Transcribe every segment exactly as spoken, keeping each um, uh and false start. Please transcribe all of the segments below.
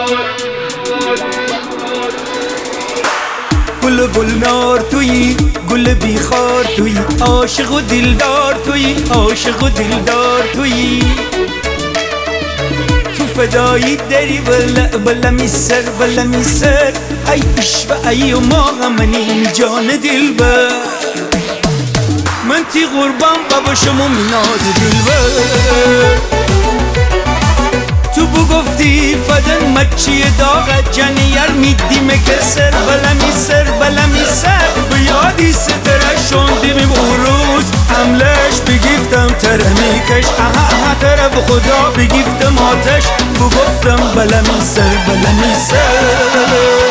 گل گلنار تویی، گل بیخار تویی، عاشق و دلدار تویی، عاشق و دلدار تویی. تو فدایی داری بلا بلا میسر بلا میسر، ای عشق ای و ما غمنی جان دلبر. من تی قربان بابا شما میناز دلبر. تو بگفتی فدن مچی داغت جنیر میدی مکسر بلا میسر بلا میسر. بیادی ستره شوندیم بروز عملش بگیفتم تره میکش اها اها تره بخدا بگیفتم آتش بگفتم بلا میسر بلا میسر.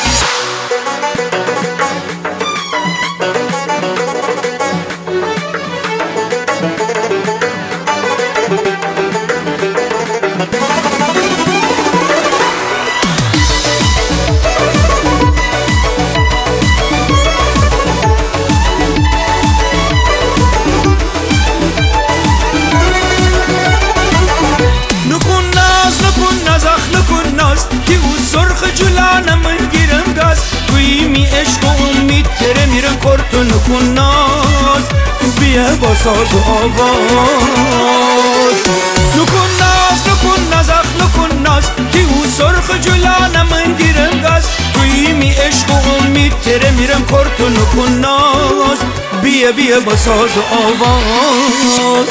که او سرخ جلانه من گیرم گاز توی می عشق و امید تره میرم کرد و نکن ناز. بیا با ساز و آواز نکن ناز نکن ناز اخ نکن ناز که او سرخ جلانه من گیرم گاز توی می عشق و امید تره میرم کرد و نکن ناز. بیا بیا با ساز و آواز.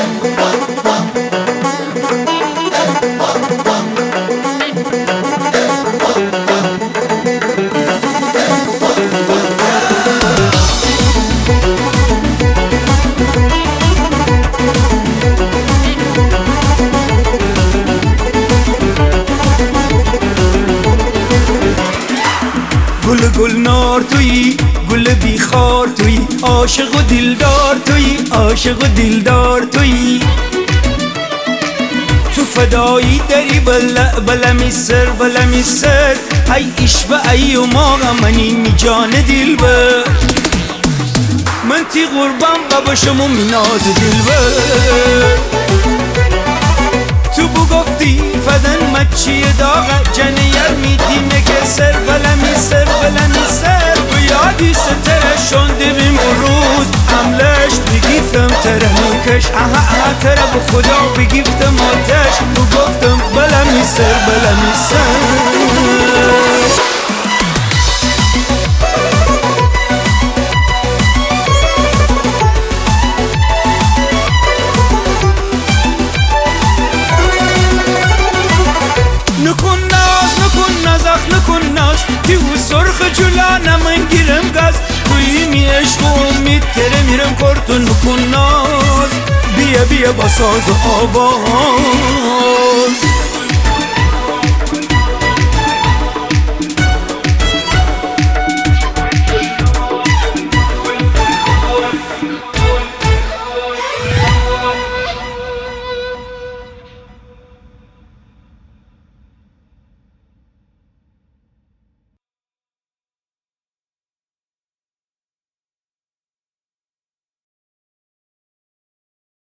گل گلنار تویی، گل بیخار تویی، عاشق و دلدار تویی، عاشق و دلدار تویی. تو فدایی داری بلا بلا میسر بلا میسر، ای عشق ای و ما غمنی می جان دلبر. من تی قربان بابا شما میناز دلبر. تو بگفتی فدن مچی داغت جنیر میدی مکسر بلا میسر بلا میسر. بیادی ستره شونده بیم روز عملش بگیفتم تره میکش اها اها تره بخدا بگیفتم آتش بگفتم بلا میسر بلا میسر. نکن ناز نکن ناز اخ نکن ناز که او سرخ جلانه من گیرم گاز توی می عشق و امید تره میرم کرد و نکن ناز. بیا بیا با ساز و آواز.